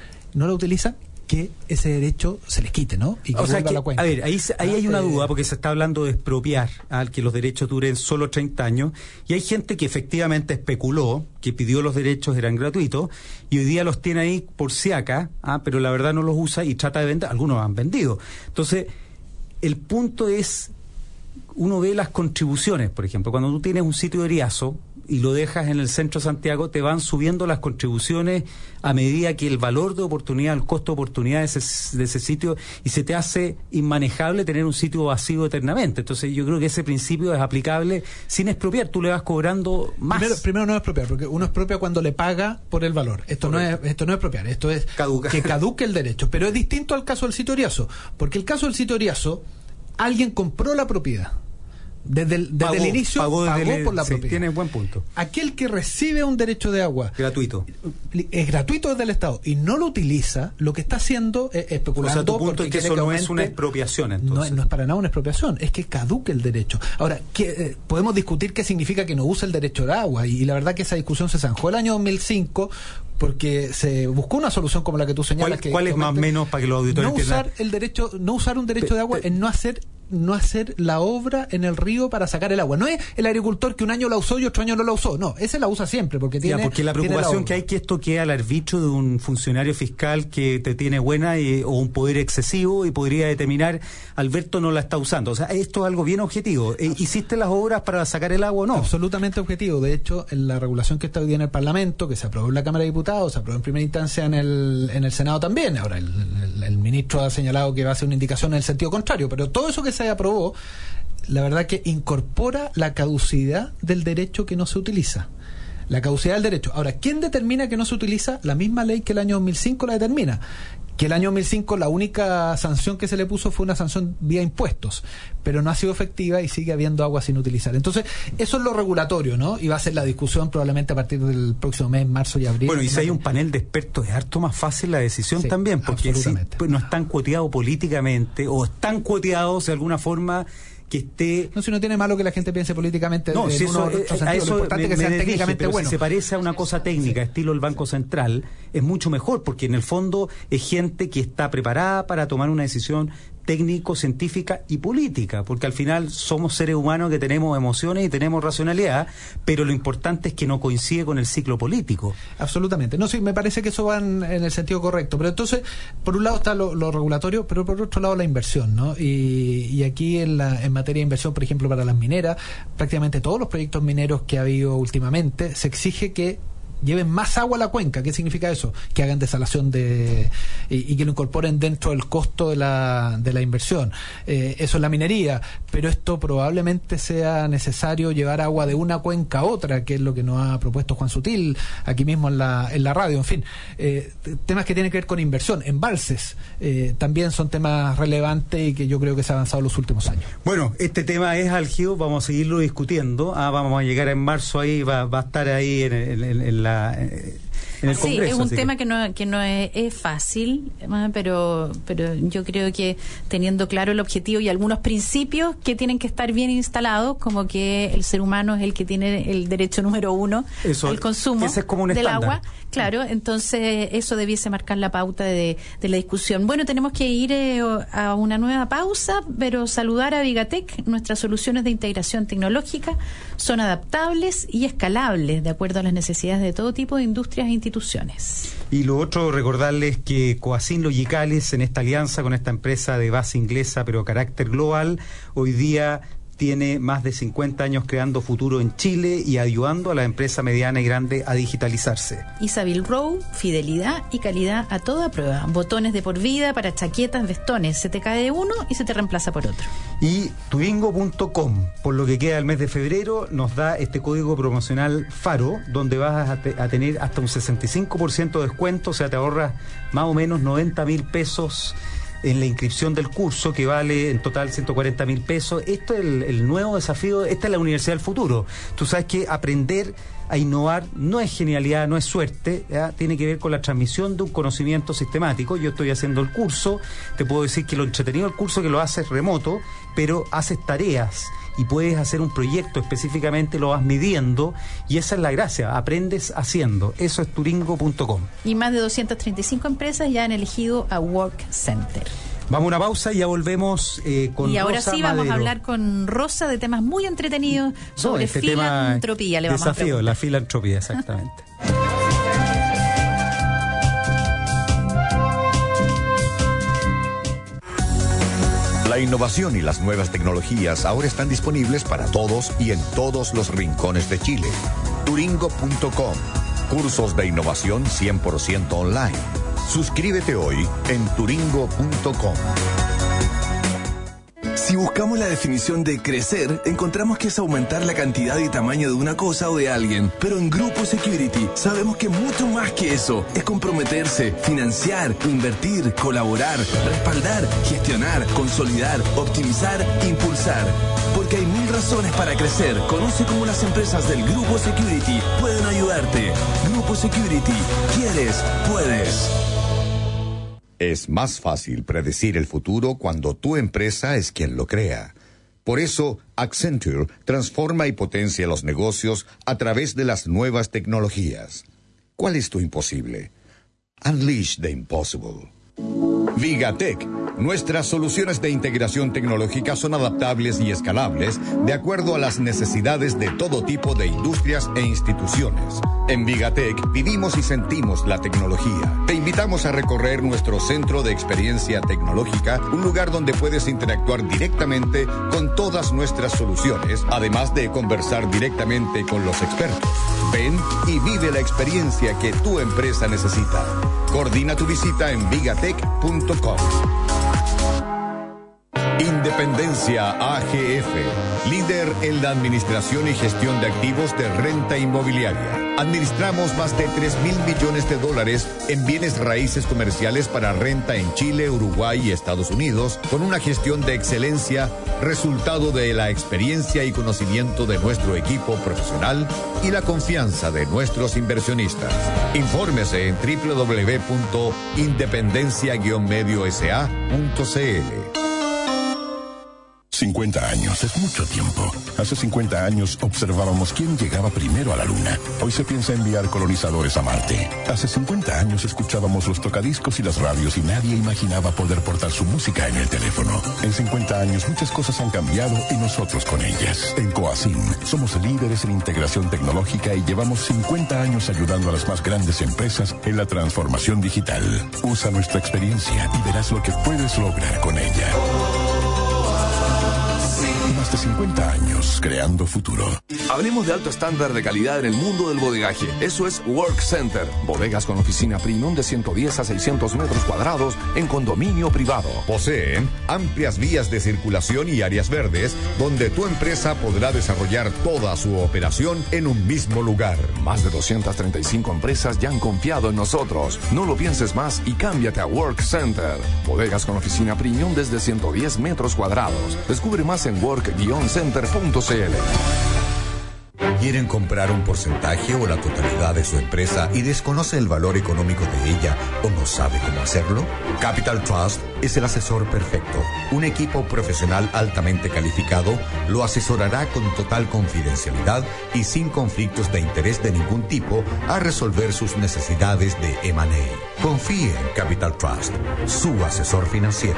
que ese derecho se les quite, ¿no? Y que vuelva a la cuenta.
A ver, ahí hay una duda, porque se está hablando de expropiar, que los derechos duren solo 30 años, y hay gente que efectivamente especuló, que pidió los derechos, eran gratuitos, y hoy día los tiene ahí por si acá, pero la verdad no los usa y trata de vender, algunos han vendido. Entonces, el punto es, uno ve las contribuciones, por ejemplo, cuando tú tienes un sitio de Riazo y lo dejas en el centro de Santiago, te van subiendo las contribuciones a medida que el valor de oportunidad, el costo de oportunidad de ese sitio, y se te hace inmanejable tener un sitio vacío eternamente. Entonces yo creo que ese principio es aplicable sin expropiar, tú le vas cobrando más.
Primero no es expropiar, porque uno expropia cuando le paga por el valor. Esto no es expropiar, esto es que caduque el derecho. Pero es distinto al caso del sitio Riazo, porque el caso del sitio Riazo, alguien compró la propiedad. Desde el inicio pagó por la propiedad.
Tiene buen punto.
Aquel que recibe un derecho de agua
gratuito,
es gratuito desde el Estado y no lo utiliza, lo que está haciendo es especulando.
O sea, tu punto es que eso no es una expropiación, entonces.
No es para nada una expropiación, es que caduque el derecho. Ahora, podemos discutir qué significa que no usa el derecho de agua, y la verdad que esa discusión se zanjó el año 2005 porque se buscó una solución como la que tú señalas.
¿Cuál es más o menos para que los auditores entiendan?
No usar un derecho de agua es no hacer la obra en el río para sacar el agua. No es el agricultor que un año la usó y otro año no la usó. No, ese la usa siempre porque
porque la preocupación que hay que esto quede al arbitrio de un funcionario fiscal que te tiene buena o un poder excesivo y podría determinar, Alberto no la está usando. O sea, esto es algo bien objetivo. ¿Hiciste las obras para sacar el agua o no?
Absolutamente objetivo. De hecho, en la regulación que está hoy día en el Parlamento, que se aprobó en la Cámara de Diputados, se aprobó en primera instancia en el Senado también. Ahora el ministro ha señalado que va a hacer una indicación en el sentido contrario, pero todo eso que se aprobó la verdad que incorpora la caducidad del derecho que no se utiliza. La caducidad del derecho. Ahora, ¿quién determina que no se utiliza? La misma ley que el año 2005 la determina. Que el año 2005 la única sanción que se le puso fue una sanción vía impuestos, pero no ha sido efectiva y sigue habiendo agua sin utilizar. Entonces, eso es lo regulatorio, ¿no? Y va a ser la discusión probablemente a partir del próximo mes, marzo y abril.
Bueno, y si hay un panel de expertos, es harto más fácil la decisión también, porque si no están cuoteados políticamente o están cuoteados de alguna forma que esté...
No, si no tiene malo que la gente piense políticamente.
No, si eso, a eso
lo importante es que sean técnicamente buenos.
Si se parece a una cosa técnica, estilo el Banco Central, es mucho mejor, porque en el fondo es gente que está preparada para tomar una decisión técnico, científica y política, porque al final somos seres humanos que tenemos emociones y tenemos racionalidad, pero lo importante es que no coincide con el ciclo político.
Absolutamente. No, sí, me parece que eso va en el sentido correcto, pero entonces, por un lado está lo regulatorio, pero por otro lado la inversión, ¿no? Y aquí en materia de inversión, por ejemplo, para las mineras, prácticamente todos los proyectos mineros que ha habido últimamente, se exige que lleven más agua a la cuenca. ¿Qué significa eso? Que hagan desalación y que lo incorporen dentro del costo de la inversión. Eso es la minería, pero esto probablemente sea necesario llevar agua de una cuenca a otra, que es lo que nos ha propuesto Juan Sutil aquí mismo en la radio. En fin, temas que tienen que ver con inversión. Embalses también son temas relevantes y que yo creo que se ha avanzado en los últimos años.
Bueno, este tema es álgido, vamos a seguirlo discutiendo. Vamos a llegar en marzo, ahí va a estar ahí en el Congreso.
Sí, es un tema que no es fácil, pero yo creo que teniendo claro el objetivo y algunos principios que tienen que estar bien instalados, como que el ser humano es el que tiene el derecho número 1 al consumo del agua. Claro, entonces eso debiese marcar la pauta de la discusión. Bueno, tenemos que ir a una nueva pausa, pero saludar a Vigatech. Nuestras soluciones de integración tecnológica son adaptables y escalables de acuerdo a las necesidades de todo tipo de industrias e instituciones.
Y lo otro, recordarles que Coacin Logicales, en esta alianza con esta empresa de base inglesa pero carácter global, hoy día tiene más de 50 años creando futuro en Chile y ayudando a la empresa mediana y grande a digitalizarse.
Isabel Row, fidelidad y calidad a toda prueba. Botones de por vida para chaquetas, vestones. Se te cae uno y se te reemplaza por otro.
Y turingo.com, por lo que queda el mes de febrero, nos da este código promocional FARO, donde vas a tener hasta un 65% de descuento, o sea, te ahorras más o menos 90.000 pesos en la inscripción del curso, que vale en total 140.000 pesos. Esto es el nuevo desafío, esta es la Universidad del Futuro. Tú sabes que aprender a innovar no es genialidad, no es suerte, ¿ya? Tiene que ver con la transmisión de un conocimiento sistemático. Yo estoy haciendo el curso, te puedo decir que lo entretenido del curso es que lo haces remoto, pero haces tareas y puedes hacer un proyecto específicamente, lo vas midiendo, y esa es la gracia, aprendes haciendo. Eso es turingo.com.
Y más de 235 empresas ya han elegido a Work Center.
Vamos a una pausa y ya volvemos con Rosa.
Y ahora sí vamos a hablar con Rosa de temas muy entretenidos sobre filantropía. Le vamos a
desafío, la filantropía, exactamente.
La innovación y las nuevas tecnologías ahora están disponibles para todos y en todos los rincones de Chile. Turingo.com. Cursos de innovación 100% online. Suscríbete hoy en turingo.com.
Si buscamos la definición de crecer, encontramos que es aumentar la cantidad y tamaño de una cosa o de alguien. Pero en Grupo Security sabemos que mucho más que eso es comprometerse, financiar, invertir, colaborar, respaldar, gestionar, consolidar, optimizar, impulsar. Porque hay 1000 razones para crecer. Conoce cómo las empresas del Grupo Security pueden ayudarte. Grupo Security. ¿Quieres? Puedes.
Es más fácil predecir el futuro cuando tu empresa es quien lo crea. Por eso, Accenture transforma y potencia los negocios a través de las nuevas tecnologías. ¿Cuál es tu imposible? Unleash the impossible. Vigatech. Nuestras soluciones de integración tecnológica son adaptables y escalables de acuerdo a las necesidades de todo tipo de industrias e instituciones. En Vigatech vivimos y sentimos la tecnología. Te invitamos a recorrer nuestro centro de experiencia tecnológica, un lugar donde puedes interactuar directamente con todas nuestras soluciones, además de conversar directamente con los expertos. Ven y vive la experiencia que tu empresa necesita. Coordina tu visita en vigatech.com. Independencia AGF, líder en la administración y gestión de activos de renta inmobiliaria. Administramos más de 3.000 millones de dólares en bienes raíces comerciales para renta en Chile, Uruguay y Estados Unidos, con una gestión de excelencia, resultado de la experiencia y conocimiento de nuestro equipo profesional y la confianza de nuestros inversionistas. Infórmese en www.independencia-mediosa.cl.
50 años es mucho tiempo. Hace 50 años observábamos quién llegaba primero a la Luna. Hoy se piensa enviar colonizadores a Marte. Hace 50 años escuchábamos los tocadiscos y las radios y nadie imaginaba poder portar su música en el teléfono. En 50 años muchas cosas han cambiado y nosotros con ellas. En Coacin somos líderes en integración tecnológica y llevamos 50 años ayudando a las más grandes empresas en la transformación digital. Usa nuestra experiencia y verás lo que puedes lograr con ella. Más de 50 años creando futuro.
Hablemos de alto estándar de calidad en el mundo del bodegaje. Eso es Work Center. Bodegas con oficina premium de 110 a 600 metros cuadrados en condominio privado.
Poseen amplias vías de circulación y áreas verdes donde tu empresa podrá desarrollar toda su operación en un mismo lugar.
Más de 235 empresas ya han confiado en nosotros. No lo pienses más y cámbiate a Work Center. Bodegas con oficina premium desde 110 metros cuadrados. Descubre más en work-center.cl.
¿Quieren comprar un porcentaje o la totalidad de su empresa y desconoce el valor económico de ella o no sabe cómo hacerlo? Capital Trust es el asesor perfecto. Un equipo profesional altamente calificado lo asesorará con total confidencialidad y sin conflictos de interés de ningún tipo a resolver sus necesidades de M&A. Confíe en Capital Trust, su asesor financiero.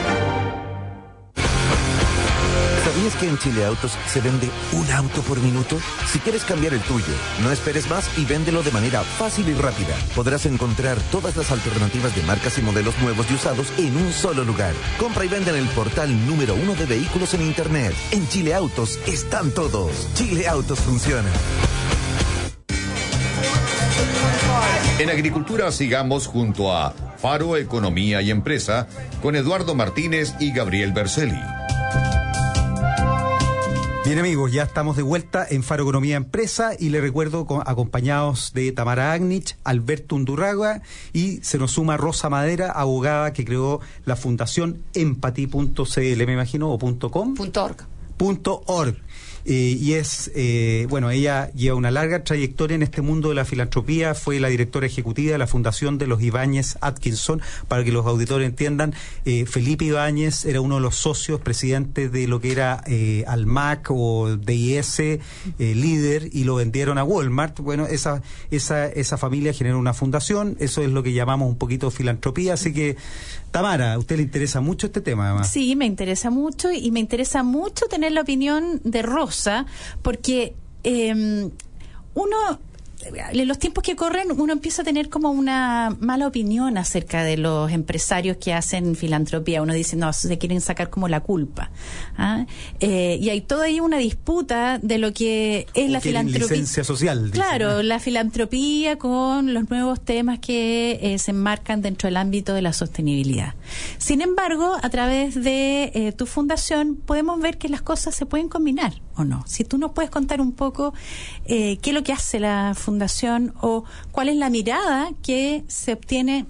¿Sabías que en Chile Autos se vende un auto por minuto? Si quieres cambiar el tuyo, no esperes más y véndelo de manera fácil y rápida. Podrás encontrar todas las alternativas de marcas y modelos nuevos y usados en un solo lugar. Compra y vende en el portal número 1 de vehículos en Internet. En Chile Autos están todos. Chile Autos funciona.
En agricultura sigamos junto a Faro Economía y Empresa con Eduardo Martínez y Gabriel Berceli.
Bien amigos, ya estamos de vuelta en Faro Economía Empresa y les recuerdo acompañados de Tamara Agnich, Alberto Undurraga y se nos suma Rosa Madera, abogada que creó la fundación empathy.cl, me imagino, o .com. .org. Y es, bueno, ella lleva una larga trayectoria en este mundo de la filantropía, fue la directora ejecutiva de la Fundación de los Ibáñez Atkinson, para que los auditores entiendan. Felipe Ibáñez era uno de los socios, presidentes de lo que era Almac o DIS, líder, y lo vendieron a Walmart. Bueno, esa familia generó una fundación, eso es lo que llamamos un poquito filantropía, así que Tamara, ¿a usted le interesa mucho este tema además?
Sí, me interesa mucho y me interesa mucho tener la opinión de Rosa, porque uno, en los tiempos que corren, uno empieza a tener como una mala opinión acerca de los empresarios que hacen filantropía. Uno dice, no, se quieren sacar como la culpa. ¿Ah? Y hay toda ahí una disputa de lo que es la filantropía. Licencia social. Claro, la filantropía con los nuevos temas que se enmarcan dentro del ámbito de la sostenibilidad. Sin embargo, a través de tu fundación podemos ver que las cosas se pueden combinar, ¿o no? Si tú nos puedes contar un poco qué es lo que hace la fundación o cuál es la mirada que se obtiene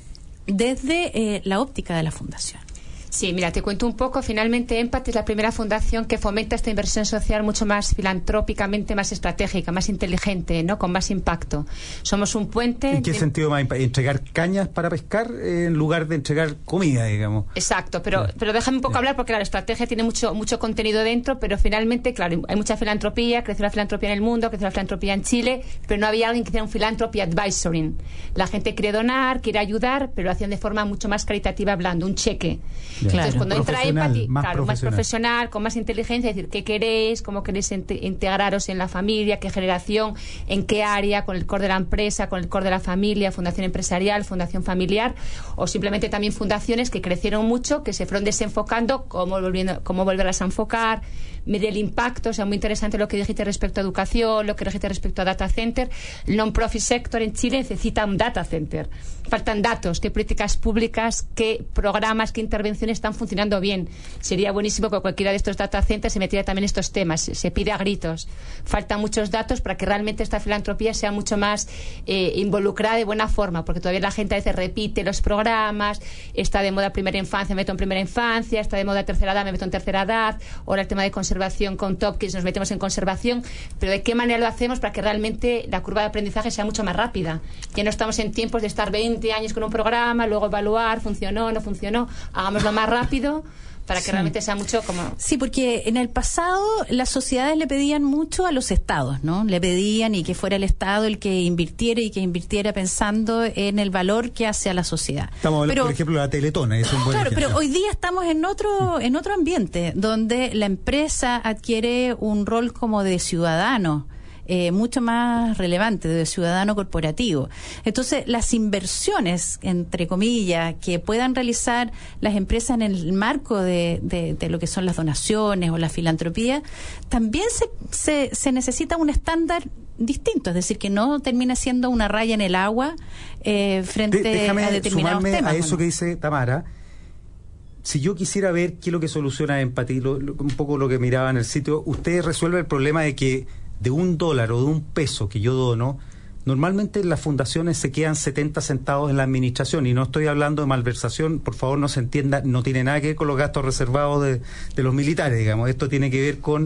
desde la óptica de la fundación.
Sí, mira, te cuento un poco. Finalmente, Empathy es la primera fundación que fomenta esta inversión social mucho más filantrópicamente, más estratégica, más inteligente, ¿no? Con más impacto. Somos un puente.
¿En qué sentido más? ¿Entregar cañas para pescar en lugar de entregar comida, digamos?
Exacto, pero déjame un poco hablar porque la estrategia tiene mucho contenido dentro, pero finalmente, claro, hay mucha filantropía, creció la filantropía en el mundo, creció la filantropía en Chile, pero no había alguien que hiciera un philanthropy advisory. La gente quiere donar, quiere ayudar, pero lo hacían de forma mucho más caritativa, hablando, un cheque. Claro. Entonces, cuando entra Empathy, claro, más profesional, con más inteligencia, es decir, ¿qué queréis? ¿Cómo queréis integraros en la familia? ¿Qué generación? ¿En qué área? ¿Con el core de la empresa? ¿Con el core de la familia? ¿Fundación empresarial? ¿Fundación familiar? O simplemente también fundaciones que crecieron mucho, que se fueron desenfocando, cómo volverlas a enfocar, medir el impacto. O sea, muy interesante lo que dijiste respecto a educación, lo que dijiste respecto a data center. El non-profit sector en Chile necesita un data center. Faltan datos, qué políticas públicas, qué programas, qué intervenciones están funcionando bien. Sería buenísimo que cualquiera de estos data centers se metiera también en estos temas. Se pide a gritos. Faltan muchos datos para que realmente esta filantropía sea mucho más involucrada de buena forma, porque todavía la gente a veces repite los programas. Está de moda primera infancia, me meto en primera infancia, está de moda tercera edad, me meto en tercera edad, ahora el tema de conservación con Topkins nos metemos en conservación, pero ¿de qué manera lo hacemos para que realmente la curva de aprendizaje sea mucho más rápida? Ya no estamos en tiempos de estar 20 años con un programa, luego evaluar, funcionó, no funcionó, hagámoslo más rápido para que realmente sea mucho como...
Sí, porque en el pasado las sociedades le pedían mucho a los estados, ¿no? Le pedían y que fuera el estado el que invirtiera pensando en el valor que hace a la sociedad.
Estamos hablando, por ejemplo, de la Teletona, es un buen ejemplo.
Pero hoy día estamos en otro ambiente, donde la empresa adquiere un rol como de ciudadano, mucho más relevante, de ciudadano corporativo. Entonces, las inversiones, entre comillas, que puedan realizar las empresas en el marco de lo que son las donaciones o la filantropía, también se necesita un estándar distinto, es decir, que no termine siendo una raya en el agua frente a determinados temas.
A eso que dice Tamara. Si yo quisiera ver qué es lo que soluciona Empathy, un poco lo que miraba en el sitio, usted resuelve el problema de que de $1 o de $1 que yo dono, normalmente las fundaciones se quedan 70 centavos en la administración, y no estoy hablando de malversación, por favor no se entienda, no tiene nada que ver con los gastos reservados de los militares, digamos. Esto tiene que ver con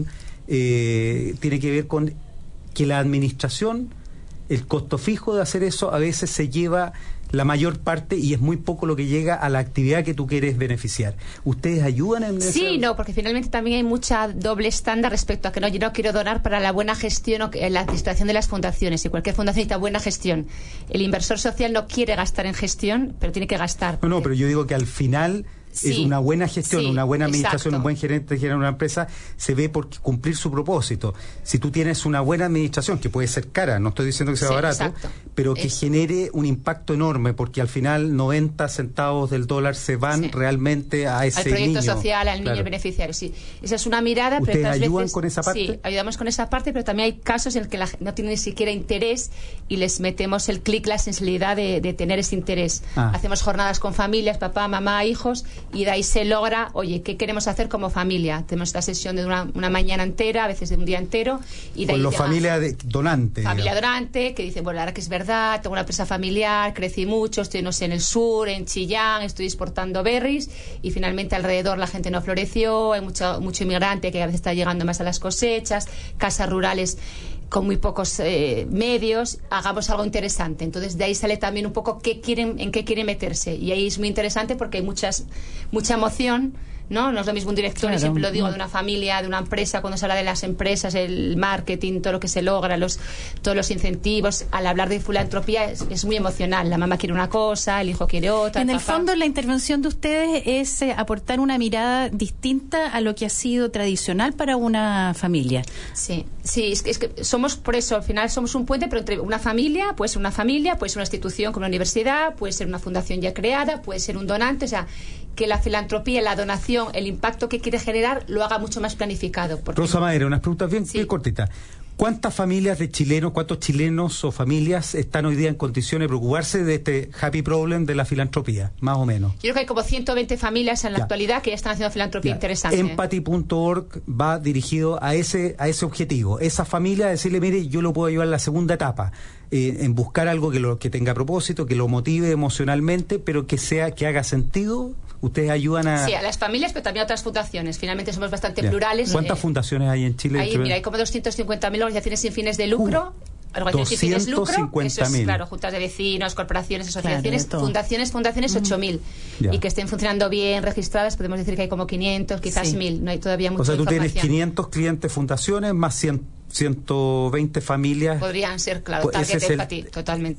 que la administración, el costo fijo de hacer eso a veces se lleva la mayor parte y es muy poco lo que llega a la actividad que tú quieres beneficiar. ¿Ustedes ayudan en eso?
Sí, no, porque finalmente también hay mucha doble estándar respecto a que yo no quiero donar para la buena gestión o la administración de las fundaciones, y cualquier fundación necesita buena gestión. El inversor social no quiere gastar en gestión, pero tiene que gastar.
No, pero yo digo que al final...
Sí,
es una buena gestión, una buena administración,
exacto.
Un buen gerente de una empresa se ve por cumplir su propósito. Si tú tienes una buena administración, que puede ser cara, no estoy diciendo que sea barato,
exacto.
Pero que genere un impacto enorme, porque al final 90 centavos del dólar se van realmente a ese niño.
Al proyecto social, al niño beneficiario, sí. Esa es una mirada.
¿Ustedes
pero
ayudan
veces,
con esa parte?
Sí, ayudamos con esa parte, pero también hay casos en los que no tienen ni siquiera interés y les metemos el clic, la sensibilidad de tener ese interés. Hacemos jornadas con familias, papá, mamá, hijos, y de ahí se logra, oye, ¿qué queremos hacer como familia? Tenemos esta sesión de una mañana entera, a veces de un día entero. Y de
con
ahí
familia donante.
Familia donante, que dice, bueno, ahora que es verdad, tengo una empresa familiar, crecí mucho, estoy, no sé, en el sur, en Chillán, estoy exportando berries, y finalmente alrededor la gente no floreció, hay mucho inmigrante que a veces está llegando más a las cosechas, casas rurales con muy pocos medios, hagamos algo interesante. Entonces de ahí sale también un poco en qué quieren meterse, y ahí es muy interesante porque hay mucha emoción, ¿no? No es lo mismo un director, y siempre lo digo, de una familia, de una empresa, cuando se habla de las empresas, el marketing, todo lo que se logra, todos los incentivos. Al hablar de filantropía es muy emocional. La mamá quiere una cosa, el hijo quiere otra.
En el fondo, la intervención de ustedes es aportar una mirada distinta a lo que ha sido tradicional para una familia.
Sí, es que somos, por eso, al final somos un puente, pero entre una familia, puede ser una institución como una universidad, puede ser una fundación ya creada, puede ser un donante, o sea, que la filantropía, la donación, el impacto que quiere generar, lo haga mucho más planificado.
Rosa Madera, unas preguntas bien cortitas. ¿Cuántas familias de chilenos, cuántos chilenos o familias están hoy día en condiciones de preocuparse de este happy problem de la filantropía, más o menos?
Yo creo que hay como 120 familias en la actualidad que ya están haciendo filantropía interesante.
Empathy.org va dirigido a ese objetivo. Esa familia, decirle, mire, yo lo puedo ayudar en la segunda etapa, en buscar algo que tenga propósito, que lo motive emocionalmente, pero que haga sentido. ¿Ustedes ayudan a...?
Sí, a las familias, pero también a otras fundaciones. Finalmente somos bastante plurales.
¿Cuántas fundaciones hay en Chile?
Hay como 250.000 organizaciones sin fines de lucro. Organizaciones sin fines de lucro. Eso es, claro, juntas de vecinos, corporaciones, asociaciones, fundaciones 8.000. Y que estén funcionando bien, registradas, podemos decir que hay como 500, quizás 1.000. No hay todavía mucha información.
O sea, tú tienes 500 clientes fundaciones más 120 familias.
Podrían ser, claro, target empathy, totalmente.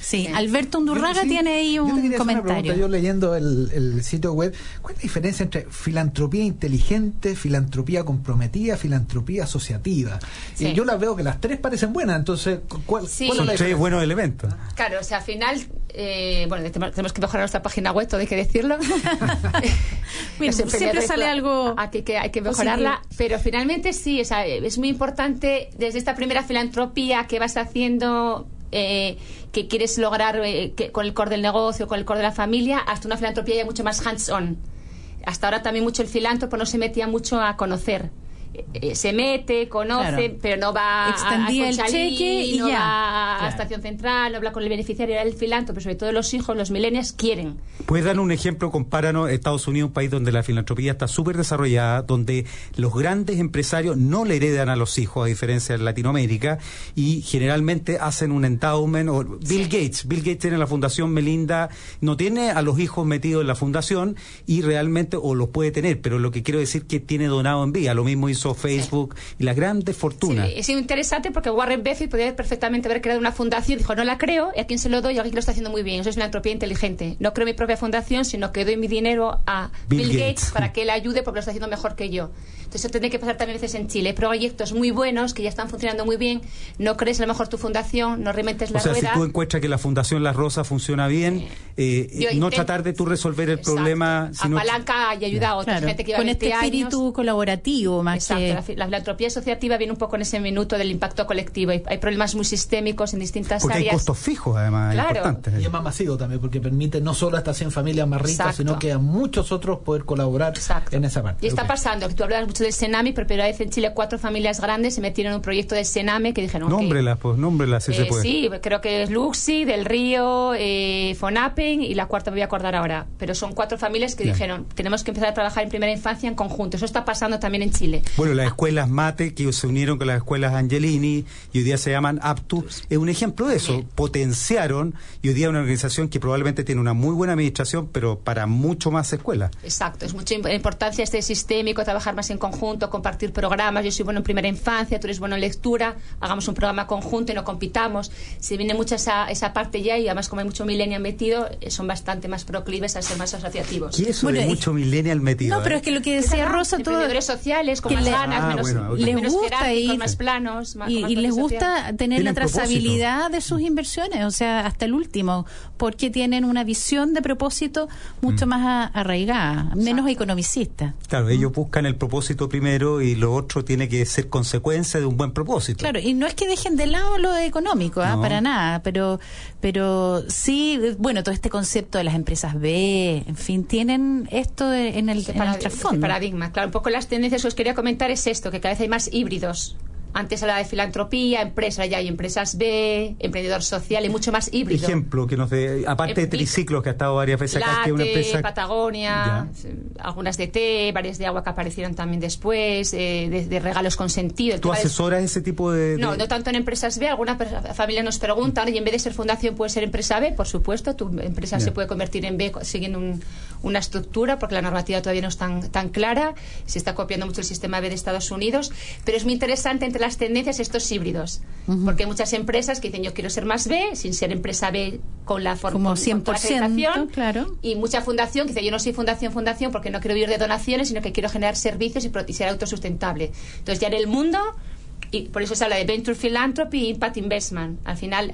Sí, Alberto Undurraga tiene ahí un comentario.
Yo leyendo el sitio web, ¿cuál es la diferencia entre filantropía inteligente, filantropía comprometida, filantropía asociativa?
Sí.
Yo las veo que las tres parecen buenas, entonces, ¿cuál es la
Son
diferencia?
tres buenos elementos.
Claro, o sea, al final, tenemos que mejorar nuestra página web, todo hay que decirlo.
Mira, siempre sale algo
aquí que hay que mejorarla, pero finalmente sí, o sea, es muy importante desde esta primera filantropía que vas haciendo, que quieres lograr con el core del negocio, con el core de la familia, hasta una filantropía ya mucho más hands-on. Hasta ahora también mucho el filántropo no se metía mucho a conocer. Se mete, conoce, claro, pero no va
extendía el cheque y
no
ya
va a Estación Central, no habla con el beneficiario, el filántropo, pero sobre todo los hijos, los millennials quieren.
¿Puedes dar un ejemplo? Compáranos Estados Unidos, un país donde la filantropía está súper desarrollada, donde los grandes empresarios no le heredan a los hijos, a diferencia de Latinoamérica, y generalmente hacen un endowment. O Bill Gates tiene la fundación Melinda, no tiene a los hijos metidos en la fundación y realmente, o los puede tener, pero lo que quiero decir que tiene donado en vida. Lo mismo hizo Facebook y las grandes fortunas.
Sí, es interesante porque Warren Buffett podría perfectamente haber creado una fundación, dijo, no la creo, ¿y a quién se lo doy? A alguien que lo está haciendo muy bien. Eso es filantropía inteligente. No creo mi propia fundación, sino que doy mi dinero a Bill Gates para que él ayude porque lo está haciendo mejor que yo. Entonces eso tiene que pasar también a veces en Chile. Hay proyectos muy buenos que ya están funcionando muy bien, no crees a lo mejor tu fundación, no reinventes la rueda.
O sea, si tú encuentras que la Fundación Las Rosas funciona bien, no tratar de tú resolver el problema, sino
apalanca y ayuda a otra gente que lleva
con
20
este espíritu
años.
Colaborativo más que...
La filantropía asociativa viene un poco en ese minuto del impacto colectivo. Hay problemas muy sistémicos en distintas
porque
áreas.
Hay costos fijos, además,
claro,
importantes.
Y es más masivo también, porque permite no solo a estas 100 familias más ricas,
exacto,
sino que a muchos otros poder colaborar en esa parte.
Y está pasando, que tú hablabas mucho del Senami, pero primera vez en Chile 4 familias grandes se metieron en un proyecto del Sename que dijeron...
Nómbrelas, si se puede.
Sí, creo que es Luxi, Del Río, Fonapen, y la cuarta me voy a acordar ahora. Pero son 4 familias que dijeron, tenemos que empezar a trabajar en primera infancia en conjunto. Eso está pasando también en Chile.
Bueno, las escuelas Mate, que se unieron con las escuelas Angelini y hoy día se llaman Aptu, es un ejemplo de eso. Potenciaron, y hoy día una organización que probablemente tiene una muy buena administración, pero para mucho más escuelas.
Exacto, es mucha importancia este sistémico, trabajar más en conjunto, compartir programas. Yo soy bueno en primera infancia, tú eres bueno en lectura, hagamos un programa conjunto y no compitamos. Se viene mucha esa parte ya, y además como hay mucho millennial metido, son bastante más proclives a ser más asociativos.
¿Qué es eso de mucho millennial metido?
No, pero es que lo que decía Rosa, todo...
Emprendedores sociales, con más ganas, menos
gusta ir,
más planos, más,
y les gusta tener la trazabilidad de sus inversiones, o sea, hasta el último, porque tienen una visión de propósito mucho más arraigada, menos economicista.
Claro, ellos buscan el propósito primero y lo otro tiene que ser consecuencia de un buen propósito.
Claro, y no es que dejen de lado lo económico, para nada, pero sí, bueno, todo este concepto de las empresas B, en fin, tienen esto en el trasfondo.
Paradigma, claro, un poco las tendencias que os quería comentar es esto, que cada vez hay más híbridos. Antes hablaba de filantropía, empresa, ya hay empresas B, emprendedor social y mucho más híbrido.
Ejemplo que nos dé, aparte de Triciclos, que ha estado varias veces acá, que es una empresa...
Patagonia, algunas de té, varias de agua que aparecieron también después, de regalos con sentido.
¿Tú asesoras ese tipo de...?
No tanto en empresas B. Algunas familias nos preguntan, y en vez de ser fundación puede ser empresa B, por supuesto, tu empresa se puede convertir en B siguiendo una estructura, porque la normativa todavía no es tan clara, se está copiando mucho el sistema B de Estados Unidos, pero es muy interesante entre las tendencias estos híbridos, porque hay muchas empresas que dicen yo quiero ser más B sin ser empresa B con la
como 100%, claro,
y mucha fundación que dice yo no soy fundación porque no quiero vivir de donaciones, sino que quiero generar servicios y ser autosustentable. Entonces ya en el mundo, y por eso se habla de Venture Philanthropy y Impact Investment. Al final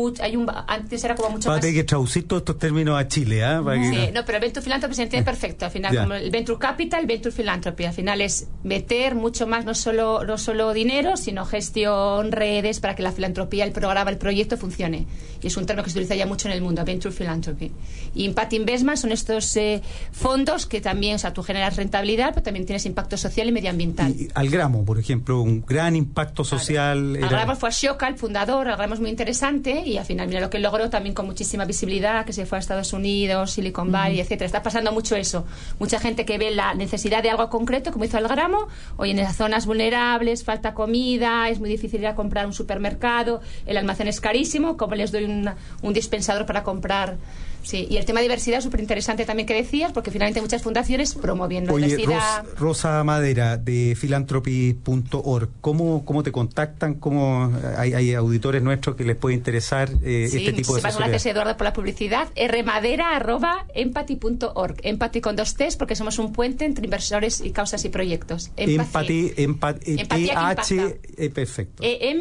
antes era como mucho más...
Hay que traducir todos estos términos a Chile,
no, pero el Venture Philanthropy se entiende perfecto. Al final, como el Venture Capital, Venture Philanthropy. Al final es meter mucho más, no solo dinero, sino gestión, redes, para que la filantropía, el programa, el proyecto funcione. Y es un término que se utiliza ya mucho en el mundo, Venture Philanthropy. Y Impact Investment son estos fondos que también, o sea, tú generas rentabilidad, pero también tienes impacto social y medioambiental.
Y Algramo, por ejemplo, un gran impacto social.
Algramo fue a Shoka, el fundador. Algramo es muy interesante y al final mira lo que logró, también con muchísima visibilidad, que se fue a Estados Unidos, Silicon Valley, etcétera. Está pasando mucho eso. Mucha gente que ve la necesidad de algo concreto, como hizo Algramo, hoy en las zonas vulnerables, falta comida, es muy difícil ir a comprar un supermercado, el almacén es carísimo, como les doy un dispensador para comprar Sí, y el tema de diversidad es súper interesante también que decías, porque finalmente muchas fundaciones promoviendo la diversidad.
Rosa Madera, de philanthropy.org, ¿cómo te contactan? ¿Cómo hay auditores nuestros que les puede interesar este tipo de asesoría?
Gracias, Eduardo, por la publicidad. rmadera@empathy.org. Empathy con 2 T's, porque somos un puente entre inversores y causas y proyectos.
Empathy, perfecto.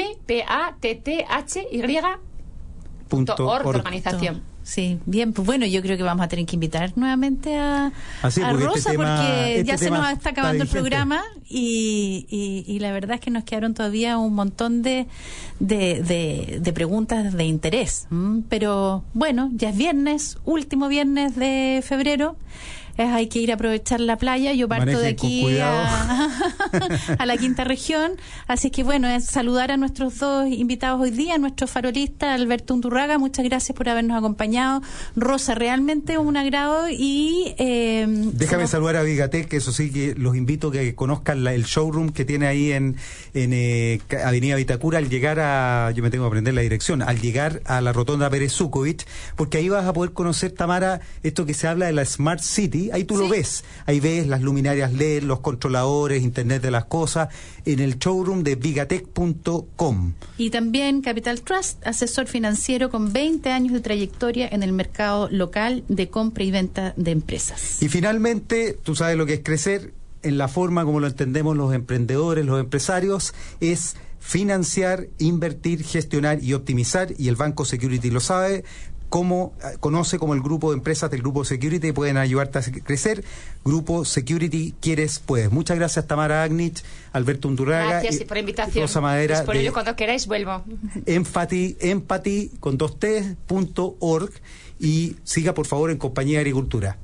EMPATTHY.org, organización.
Sí, bien, pues bueno, yo creo que vamos a tener que invitar nuevamente a Rosa,
tema,
porque ya se nos está acabando el
vigente.
programa y la verdad es que nos quedaron todavía un montón de preguntas de interés. Pero bueno, ya es viernes, último viernes de febrero. Hay que ir a aprovechar la playa. Yo parto de aquí a la quinta región. Así que bueno, es saludar a nuestros 2 invitados hoy día, nuestro farolista Alberto Undurraga. Muchas gracias por habernos acompañado. Rosa, realmente un agrado. Y
déjame saludar a Vigatec, que eso sí, que los invito a que conozcan el showroom que tiene ahí en Avenida Vitacura. Al llegar yo me tengo que aprender la dirección, al llegar a la rotonda Pérez Sukovich, porque ahí vas a poder conocer, Tamara, esto que se habla de la Smart City. Ahí tú lo ves, ahí ves las luminarias LED, los controladores, Internet de las cosas, en el showroom de vigatec.com.
Y también Capital Trust, asesor financiero con 20 años de trayectoria en el mercado local de compra y venta de empresas.
Y finalmente, tú sabes lo que es crecer, en la forma como lo entendemos los emprendedores, los empresarios, es financiar, invertir, gestionar y optimizar, y el Banco Security lo sabe. Conoce como el grupo de empresas del Grupo Security pueden ayudarte a crecer. Grupo Security, quieres, puedes. Muchas gracias, Tamara Agnich, Alberto Undurraga.
Gracias por la invitación.
Rosa Madera.
Por ello, cuando queráis, vuelvo.
Empathy con 2T.org, y siga, por favor, en Compañía de Agricultura.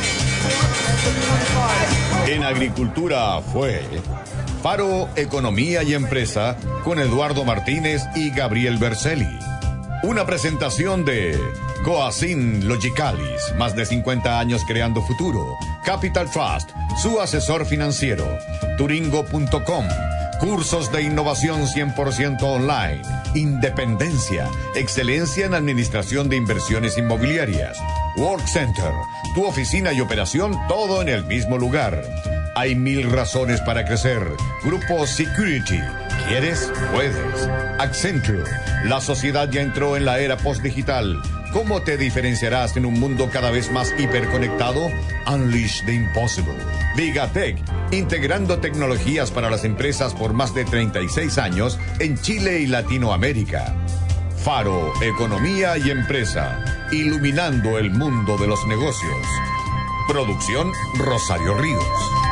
En Agricultura fue Faro Economía y Empresa con Eduardo Martínez y Gabriel Berceli. Una presentación de Coacin Logicalis, más de 50 años creando futuro. Capital Trust, su asesor financiero. Turingo.com, cursos de innovación 100% online. Independencia, excelencia en administración de inversiones inmobiliarias. Work Center, tu oficina y operación, todo en el mismo lugar. Hay 1000 razones para crecer. Grupo Security. ¿Quieres? Puedes. Accenture. La sociedad ya entró en la era postdigital. ¿Cómo te diferenciarás en un mundo cada vez más hiperconectado? Unleash the Impossible. Vigatec. Integrando tecnologías para las empresas por más de 36 años en Chile y Latinoamérica. Faro Economía y Empresa. Iluminando el mundo de los negocios. Producción Rosario Ríos.